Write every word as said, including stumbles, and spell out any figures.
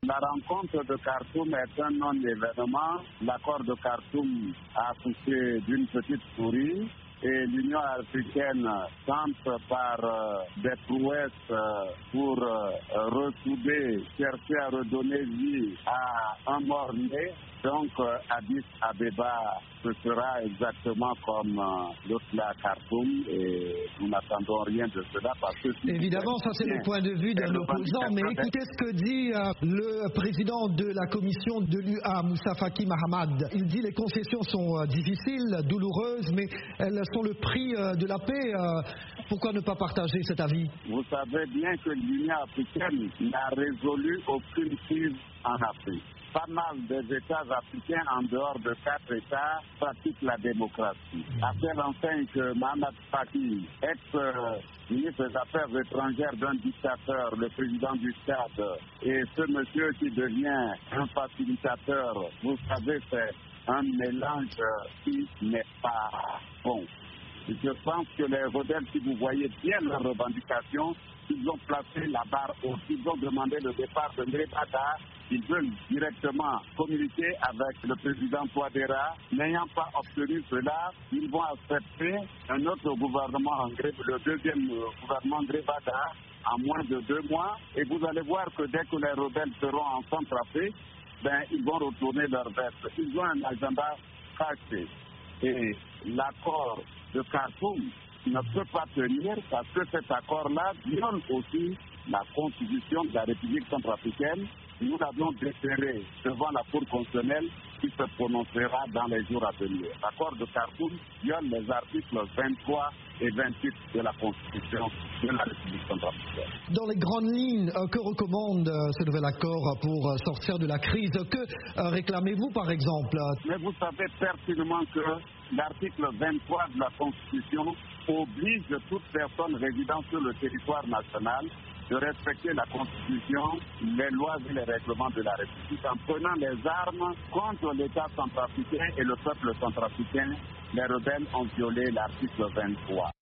La rencontre de Khartoum est un non-événement. L'accord de Khartoum a accouché d'une petite souris. Et l'Union africaine tente par euh, des prouesses euh, pour euh, ressouder, chercher à redonner vie à un mort-né. Donc, euh, Addis Abeba, ce sera exactement comme euh, l'autre là à Khartoum et nous n'attendons rien de cela parce que... Évidemment, ça c'est le point de vue d'un opposant, mais écoutez ce que dit euh, le président de la commission de l'U A, Moussa Faki Mahamad. Il dit les concessions sont euh, difficiles, douloureuses, mais elles sont le prix euh, de la paix. Euh, pourquoi ne pas partager cet avis? Vous savez bien que l'Union africaine n'a résolu aucune crise en Afrique. Pas mal des États africains, en dehors de quatre États, pratiquent la démocratie. À telle enseigne que Mahamat Faki, ex-ministre des Affaires étrangères d'un dictateur, le président du Tchad, et ce monsieur qui devient un facilitateur, vous savez, c'est un mélange qui n'est pas bon. Je pense que les rebelles, si vous voyez bien leurs revendications, ils ont placé la barre haute. Ils ont demandé le départ de Ndrebada. Ils veulent directement communiquer avec le président Touadéra. N'ayant pas obtenu cela, ils vont accepter un autre gouvernement, le deuxième gouvernement Ndrebada, en moins de deux mois. Et vous allez voir que dès que les rebelles seront en Centrafrique, ben, ils vont retourner leur veste. Ils ont un agenda caché. Et l'accord de Khartoum ne peut pas tenir parce que cet accord-là viole aussi la constitution de la République centrafricaine. Nous l'avons déféré devant la Cour constitutionnelle qui se prononcera dans les jours à venir. L'accord de Khartoum viole les articles vingt-trois et vingt-huit de la Constitution de la République centrafricaine. Dans les grandes lignes, euh, que recommande euh, ce nouvel accord pour euh, sortir de la crise? Que euh, réclamez-vous par exemple? Mais vous savez pertinemment que l'article vingt-trois de la Constitution oblige toute personne résidant sur le territoire national de respecter la Constitution, les lois et les règlements de la République en prenant les armes contre l'État centrafricain et le peuple centrafricain. Les rebelles ont violé l'article vingt-trois.